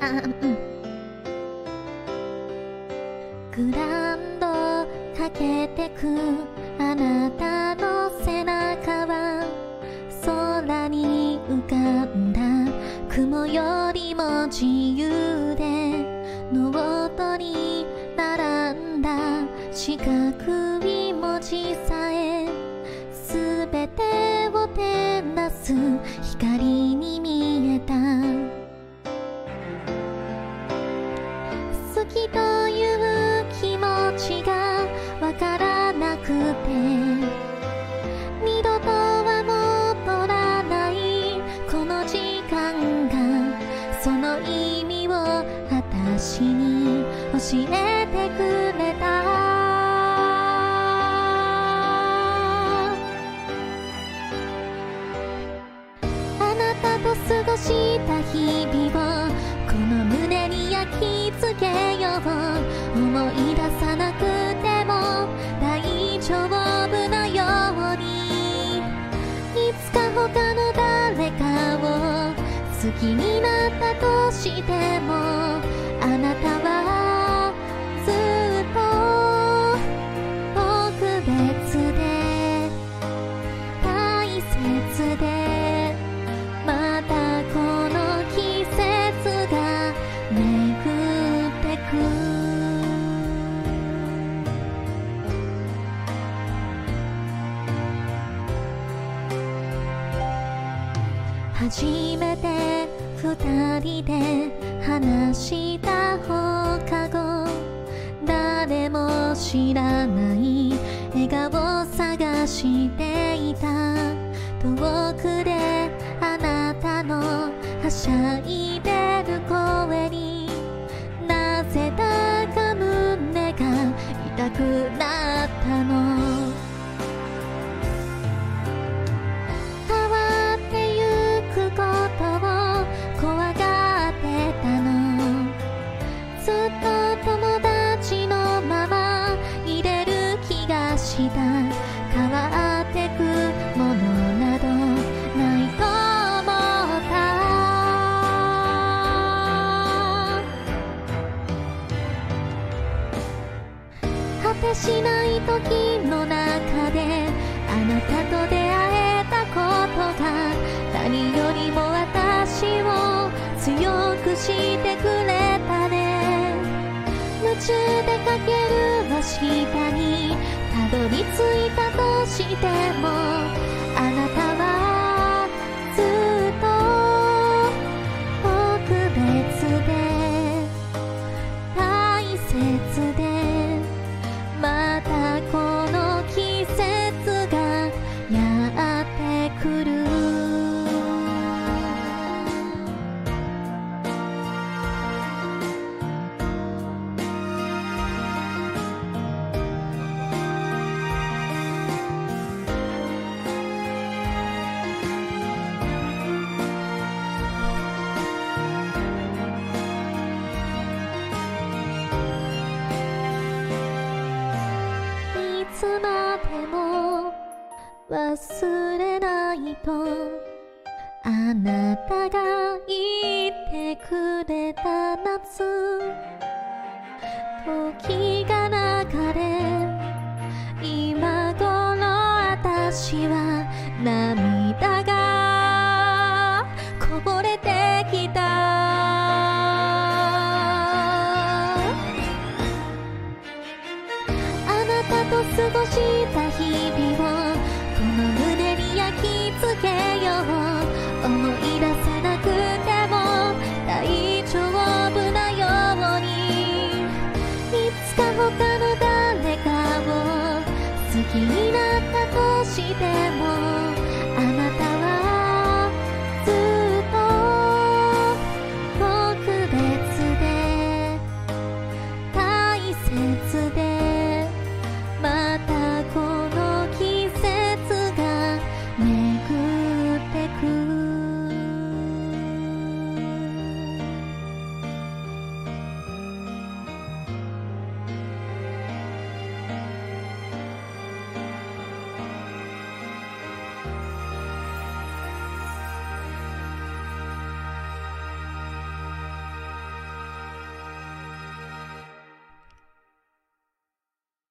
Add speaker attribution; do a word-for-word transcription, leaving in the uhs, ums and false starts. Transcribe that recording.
Speaker 1: あ、うん。グランドかけてくあなたの背中は空に浮かんだ雲よりも自由でノートに並んだ四角い文字さえすべてを照らす光に見えた。好きという気持ちがわからなくて二度とは戻らないこの時間がその意味を私に教えてくれた。あなたと過ごした日々をこの胸に焼き付けよう。思い出さなくても大丈夫なようにいつか他の誰かを好きになったとしてもあなたはずっと特別で大切でまたこの季節が巡ってく。初めて二人で話した放課後誰も知らない笑顔探していた。遠くであなたのはしゃいでる声になぜだか胸が痛くなったの。変わってゆくことを怖がってたの。ずっと友達のままいれる気がした。変わってくものなどないと思った。果てしない時の中であなたと出会えたことが何よりも私を強くしてくれたね。夢中でかける明日にたどり着いたとしてもあなたはずっと特別で大切でまたこの季節がやってくる。いつまでも忘れないとあなたが言ってくれた夏。時が流れ今頃私は涙がこぼれてきた。あなたと過ごした日々をこの胸に焼き付けよう。思い出さなくても大丈夫なようにいつか他の誰かを好きになったとしても